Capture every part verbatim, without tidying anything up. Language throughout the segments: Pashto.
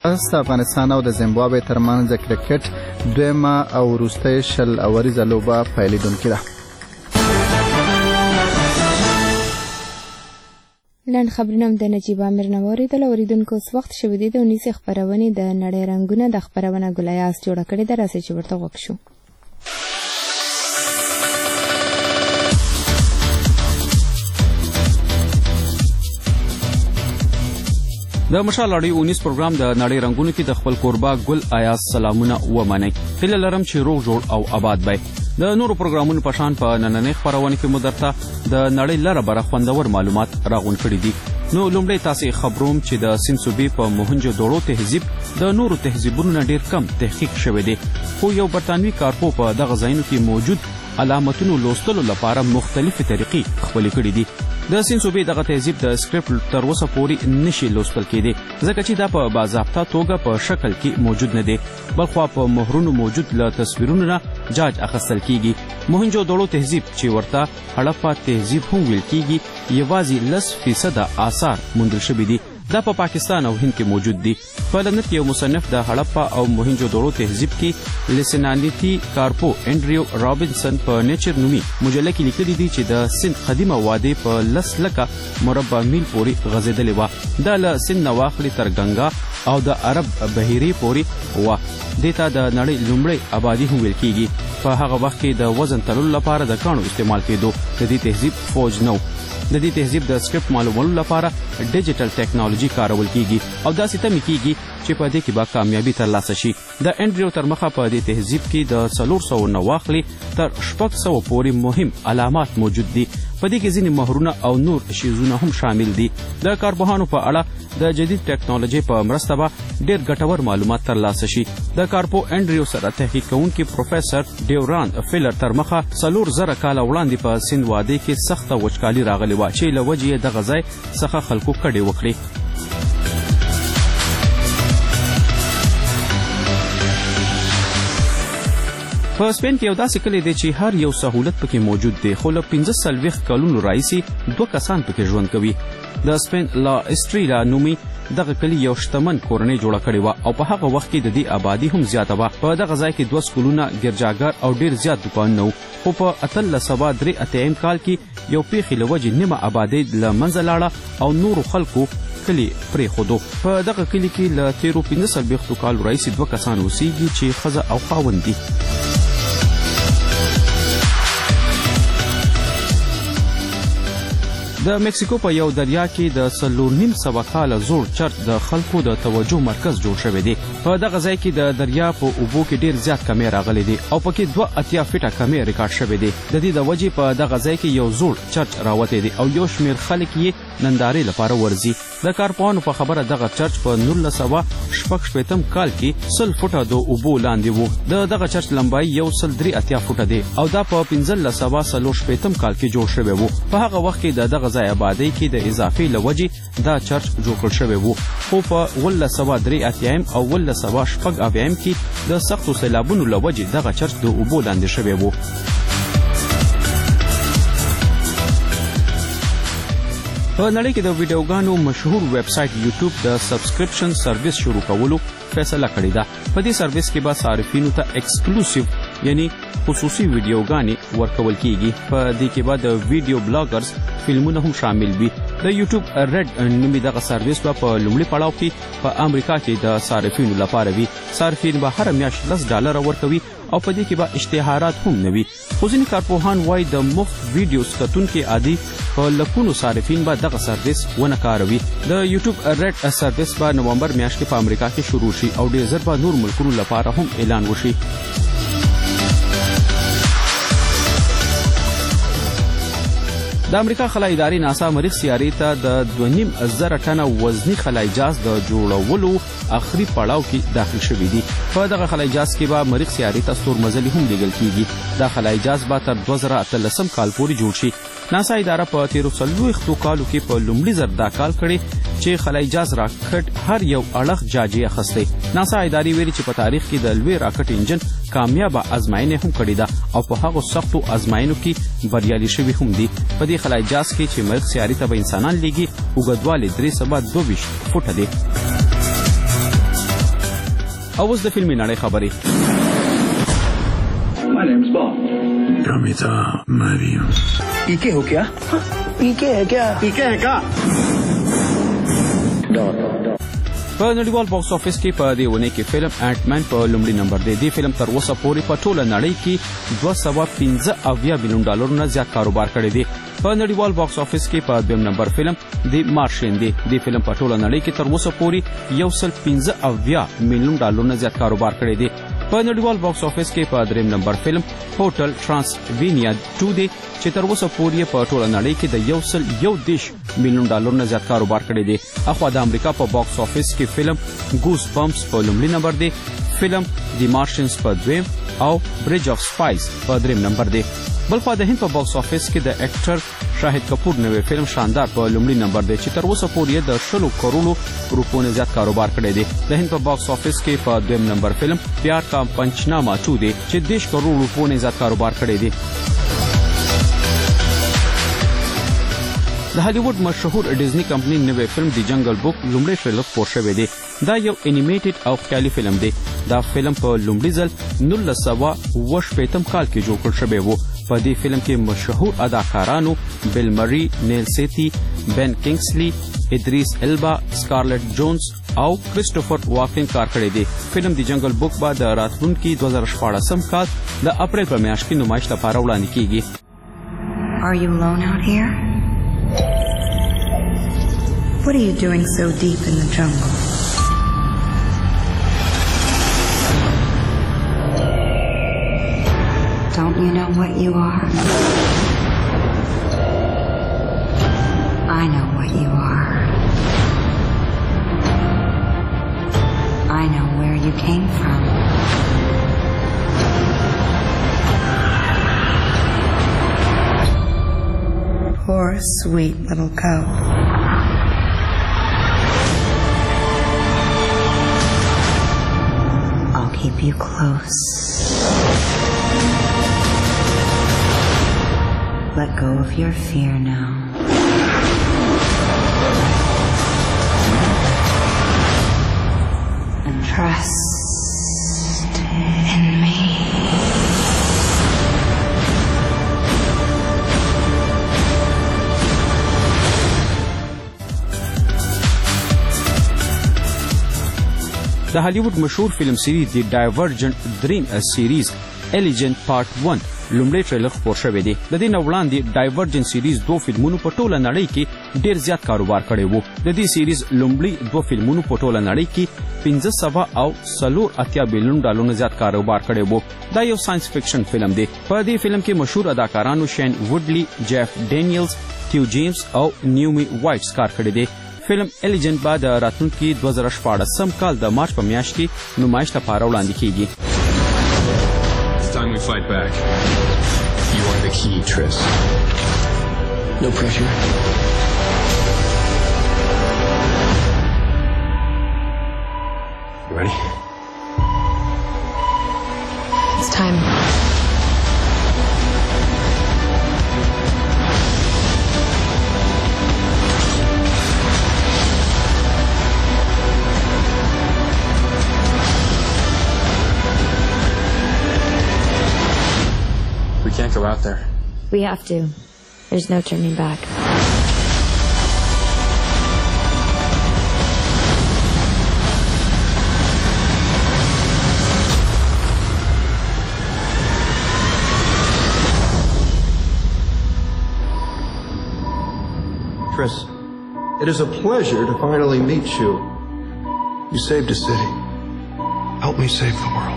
د افغانستان او د زیمبابوې ترمنځ د کرکټ دویمه او وروستۍ شل اوریزه لوبه پیلېدونکې ده. نن خبرونه هم د نجیب امیر نه واورېدل. اورېدونکو اوس وخت شوی دی د اونیسې خپرونې د نړۍ رنګونه د خپرونه ګلیاس جوړه کړې ده. راځئ چې ورته غوږ شو. د مشال اړې اونیس پروګرام د نړۍ رنګونو کې د خپل کوربه ګل ایاز سلامونه ومنئ. هیله لرم چې روغ جوړ او آباد وئ. د نورو پروګرامونو په شان په نننۍ خپرونه کې مو درته د نړۍ لره بره خوندور معلومات راغونډ کړي دي. نو لومړی تاسې خبروم چې د سیند صوبې په موهنجو داړو تهذیب د نورو تهذیبونو نه ډېر کم تحقیق شوی دی، خو یو برطانوي کارپو په دغه ځایونو کې موجود علامتونو لوستلو لپاره مختلفې طریقې خپلې کړي دي. د سیند صوبې دغه تهذیب د سکرپټ تر اوسه پورې نشي لوستل کېدی، ځکه چې دا په باضابطه توګه په شکل کې موجود نه دی، بلخوا په مهرونو موجود له تصویرونو نه جاج اخیستل کېږي. موهنجو داړو تهذیب چې ورته هړپا تهذیب هم ویل کېږي، یوازې لس فیصده آثار موندل شوي دي. دا په پا پاکستان او هند کې موجود دي. په لندن کې یو مصنف د هړپا او موهنجو داړو تهذیب کې لیسنانیتی کارپو انډریو رابنسن په نیچر نومي مجله کې لیکلي دي چې د سند قدیمه وادي په لس لکه مربع میل پورې غځېدلې وه. دا له سند نه واخلې تر ګنګا او د عرب بحیرې پورې وه. دې ته د نړۍ لومړی آبادي هم ویل کېږي. په هغه وخت کې د وزن تړلو لپاره د کاڼو استعمال کېدو. د دې تهذیب فوج نه و. د دې تهذیب د سکرپټ معلومولو لپاره ډیجیټل ټیکنالوژي کارول کېږي او داسې تمې کېږي چې په دې کې به کامیابي ترلاسه شي. د انډریو تر مخه په دې تهذیب کې د څلور سوه نه واخلي تر شپږ سوه پورې مهم علامات موجود دي. په دې کې ځینې مهرونه او نور شیزونه هم شامل دي. د کارپوهانو په اړه د جدید ټیکنالوژي په مرسته به ډېر ګټور معلومات ترلاسه شي. د کارپو انډریو سره تحقیق کوونکي پروفیسر ډیوران فیلر تر مخه څلور زره کاله وړاندې په سند وادي کې سخته وچکالي راغلې وه چې له وجې یې دغه ځای څخه خلکو کډې وکړې. په سپین کې یو داسې کلی دی چې هر یو سهولت پکې موجود دی، خو له پنځه څلوېښت کلونو راهیسې دوه کسان پکې ژوند کوي. د سپین لا اسټریلا نومي دغه کلی یو شتمن کورنۍ جوړه کړې وه او په هغه وخت کې د دې آبادي هم زیاته وه. په دغه ځای کې دوه سکولونه، ګرجاګر او ډېر زیات دوکانونه وو، خو په اتلس سوه درې اتیایم کال کې یو پیښې له وجې نیمه آبادي له منځه لاړه او نورو خلکو کلی پرېښودو. په دغه کلي کې له تېرو پنځه څلوېښتو کالو راهیسې دوه کسان اوسېږي چې ښځه او خاوند دي. د مکسیکو په یو دریا کې د څلور نیم سوه کاله زوړ چرچ د خلکو د توجه مرکز جوړ شوی دی. په دغه ځای کې د دریا په اوبو کې ډېر زیات کمی راغلی دی او پکې دوه اتیا فیټه کمی ریکارډ شوی دی. د دې د وجې په دغه ځای کې یو زوړ چرچ راوتی دی او یو شمېر خلک یې نندارې لپاره ورځي. د کارپوهانو په خبره دغه چرچ په نولس سوه شپږ شپېتم کال کې سل فوټه د اوبو لاندې و. د دغه چرچ لمبایي یو سل درې اتیا فوټه دی او دا په پنځلس سوه څلور شپېتم کال کې جوړ شوی و. په هغه وخت کې د دغه ځای آبادۍ کې د اضافې له وجې دا چرچ جوړ کړل شوی و، خو په اوولس سوه درې اتیایم او اوولس سوه شپږ اویایم کې د سختو سیلابونو له وجې دغه چرچ د اوبو لاندې شوی و. په نړۍ کې د ویډیوګانو مشهور ویب سایټ یوټیوب د سبسکرپشن سرویس شروع کولو فیصله کړې ده. په دې سرویس کې به صارفینو ته ایکسکلوسیو یعنی خصوصي ویډیوګانې ورکول کېږي. په دې کې به د ویډیو بلاګرز فلمونه هم شامل وي. د یوټیوب ریډ نومي دغه سرویس به په لومړي پړاو کې په امریکا کې د صارفینو لپاره وي. صارفین به هره میاشت لس ډالره ورکوي او په دې کې به اشتهارات هم نه وي. خو ځینې کارپوهان وایي د مفت ویډیو سکتونکي عادي په لکونو صارفین به دغه سرویس ونه کاروي. د یوټیوب ریډ سرویس به نومبر میاشت کې په امریکا کې شروع شي او ډېر ژر به نور ملکونو لپاره هم اعلان وشي. د امریکا خلای ادارې ناسا مریخ سیارې ته د دوه نیم زره ټنه وزني خلای جهاز د جوړولو اخري پړاو کې داخل شوي دي. په دغه خلای جهاز کې به مریخ سیارې ته ستورمزلي هم لیږل کېږي. دا خلای جهاز به تر دوه زره اتلسم کال پورې جوړ شي. ناسا اداره په تیرو څلوېښتو کالو کې په لومړي ځل دا کال کړی چې خلای جهاز راکټ هر یو اړخ جاجي اخیستی. ناسا ادارې ویلي چې په تاریخ کې د لوی راکټ انجن کامیابه ازمایښت هم کړې ده او په هغو سختو ازمایښتونو کې بریالي شوي هم دي. په دې خلای جهاز کې چې مریخ سیارې ته به انسانان لیږي اوږدوالی درې سوه دوه ویشت فوټه دی. او اوس د فلمي نړۍ خبرې. My name is Bob. Kamita Mario. पीके हो क्या? पीके है क्या? पीके है क्या? په نړیوال باکس افیس کې په دې ونه کې فلم انټ مان په لومړي نمبر دی. دې فلم تر اوسه پورې په ټوله نړۍ کې دوه سوه پنځه اویا میلیون ډالرونو زیات کاروبار کړی دی. په نړیوال باکس افیس کې په دویم نمبر فلم د مارشین دی. دې فلم په ټوله نړۍ کې تر اوسه پورې یو سل پنځه اویا میلیون ډالرونو زیات کاروبار کړی دی. په نړیوال باکس افیس کې په دریم نمبر فلم هوټل ټرانسوینیا ټو دی چې تر اوسه پورې په ټوله نړۍ کې د یو سل یو دیش میلیون ډالرونو زیات کاروبار کړی دی. اخوا د امریکا په باکس افیس کې فلم ګوس بمپس په لومړي نمبر دی، فلم دی مارشنز په دویم او برج اف سپایس په دریم نمبر دی. بلخوا د هند په باکس افیس کې د اکټر شاهد کپور نوې فلم شاندار په لومړي نمبر دی چې تر اوسه پورې د شلو کروڑو روپو نه زیات کاروبار کړی دی. د هند په باکس افیس کې په دویم نمبر فلم پیار کا پنچناما ټو دی چې دیش کروڑ روپو نه زیات کاروبار کړی دی. د هالیوډ مشهور ډیزنی کمپنی نوې فلم دی جنگل بوک لومړی ټریلر خپور شوی دی. دا یو انیمیټډ او خیالي فلم دی. دا فلم په لومړي ځل نولس سوه اوه شپېتم کال کې جوړ کړل شوی و. په دې فلم کې مشهور اداکارانو بیل مری، نیل سیتی، بن کینګسلی، ادریس البا، سکارلټ جونز او کریسټوفر واکن کار کړی دی. فلم دی جنگل بوک به د راتلونکي دوه زره شپاړسم کال د اپریل په میاشت کې نمایش لپاره وړاندې کیږي. Are you alone out here? What are you doing so deep in the jungle? Don't you know what you are? I know what you are. I know where you came from. Poor sweet little cub. I'll keep you close. Let go of your fear now. And trust in me. د هالیوډ مشهور فلم سیریز دی ډایورجنټ دریم سیریز الیجنت پارت ون لومړی ټریلر خپور شوی دی. د دې نه وړاندې ډایورجنټ سیریز دوه فلمونو په ټوله نړۍ کې ډیر زیات کاروبار کړی وو. د دې سیریز لومړی دوه فلمونو په ټوله نړۍ کې پنځه سوه او څلور اتیا میلیون ډالرونو زیات کاروبار کړی وو. دا یو ساينس فکشن فلم دی. په دې فلم کې مشهور اداکارانو شین وډلی، جیف ډینیلز، ټیو جیمز او نیومی وایټس کار کړی دی. فلم الیجنت به د راتلونکي دوه زره شپاړسم کال د مارچ په میاشت کې نمایش لپاره وړاندې کیږي. It's time we fight back. You are the key, Triss. No pressure. You ready? It's time. We can't go out there. We have to. There's no turning back. Triss, it is a pleasure to finally meet you. You saved a city. Help me save the world.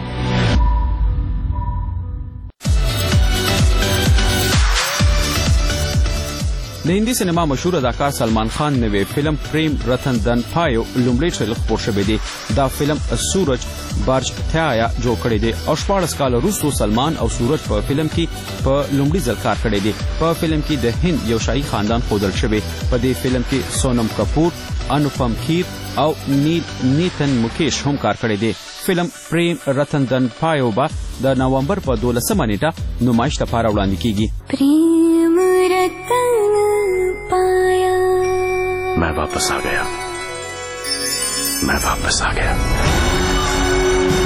د هندي سینما مشهور اداکار سلمان خان نوې فلم پریم رتن دن پایو لومړی ټریلر خپور شوی دی. دا فلم سورج بارج تھایا جوړ کړی دی او شپاړس کال وروسته سلمان او سورج په فلم کې په لومړي ځل کار کړی دی. په فلم کې د هند یو شاهي خاندان ښودل شوی. په دې فلم کې سونم کپور، انوپم کھیر او نیل نیتن مکیش هم کار کړی دی. فلم پریم رتن دن پایو به د نومبر په دولسمه نیټه نمایش لپاره وړاندې کیږي. प्रेम रतन पाया मैं वापस आ गया मैं वापस आ गया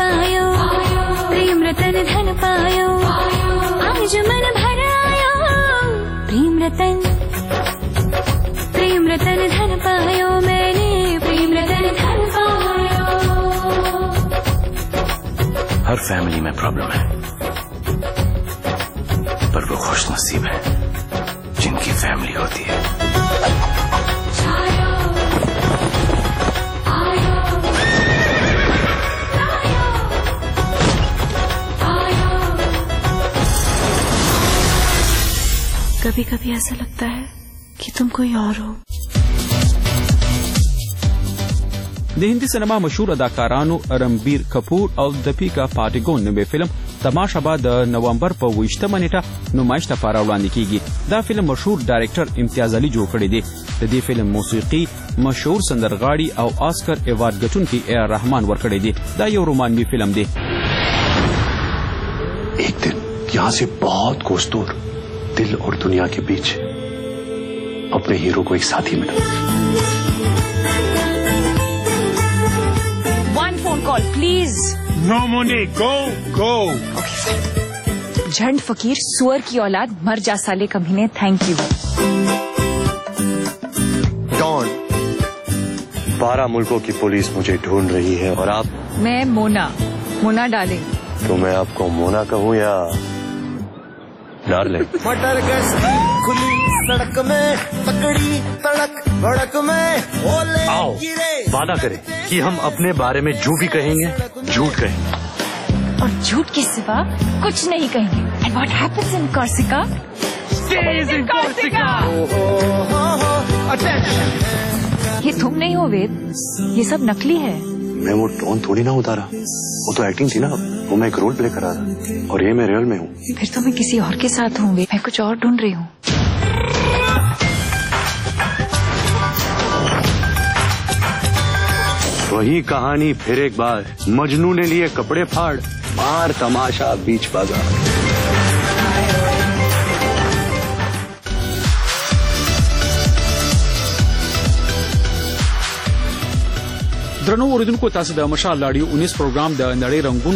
पायो प्रेम रतन धन पायो आज मन भर आयो प्रेम रतन प्रेम रतन धन पायो मैंने प्रेम रतन धन पायो। हर फैमिली में प्रॉब्लम है पर वो खुश नसीब है जिनकी फैमिली होती है। कभी कभी ऐसा लगता है कि तुम कोई और हो। د هندي سینما مشهور اداکارانو رنبیر کپور او دپیکا پاټیګون نوې فلم تماشا به د نومبر په ویشتمه نیټه نمایش لپاره وړاندې کیږي. دا فلم مشهور ډایرکټر امتیاز علي جوړ کړی دی. د دې فلم موسیقي مشهور سندرغاړي او آسکر ایوارډ ګټونکي اے آر رحمان ورکړی دی. دا یو رومانوي فلم دی. एक दिन यहाँ से बहुत कोस दूर दिल और दुनिया के बीच अपने हीरो को एक साथी मिला। One phone call please. No money go go. झंड फकीर सुअर की औलाद मर जा साले कमीने थैंक यू। डॉन बारह मुल्कों की पुलिस मुझे ढूंढ रही है और आप? मैं मोना मोना डार्लिंग। तो मैं आपको मोना कहूँ या डार्लिंग? मटर गश्ती खुली सड़क में तकड़ी तड़क भड़क में ओले आओ वादा करें कि हम अपने बारे में जो भी कहेंगे झूठ कहेंगे और झूठ के सिवा कुछ नहीं कहेंगे। And what happens in Corsica stays in Corsica। ये तुम नहीं हो वेद, ये सब नकली है। मैं वो टोन थोड़ी ना उतारा, वो तो एक्टिंग थी ना, वो मैं एक रोल प्ले करा था और ये मैं रियल में हूँ। फिर तो मैं किसी और के साथ हूँ, मैं कुछ और ढूंढ रही हूँ। वही कहानी फिर एक बार, मजनू ने लिए कपड़े फाड़, मार तमाशा बीच बाजार। درنو اوریدونکو تاسو د مشال لاډیو उन्नीस پروګرام د نړۍ رنگونو